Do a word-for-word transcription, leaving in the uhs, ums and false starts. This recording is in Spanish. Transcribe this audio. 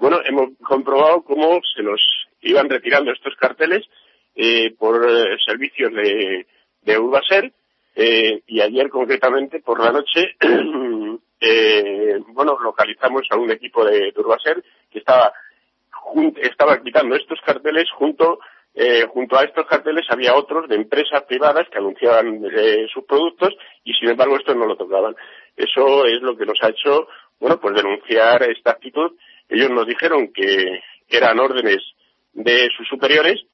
bueno, hemos comprobado cómo se nos iban retirando estos carteles eh, por eh, servicios de, de Urbaser, eh, y ayer concretamente por la noche eh, bueno, localizamos a un equipo de, de Urbaser que estaba jun- estaba quitando estos carteles junto eh, junto a estos carteles había otros de empresas privadas que anunciaban eh, sus productos y sin embargo estos no lo tocaban. Eso es lo que nos ha hecho, bueno, pues denunciar esta actitud. Ellos nos dijeron que eran órdenes de sus superiores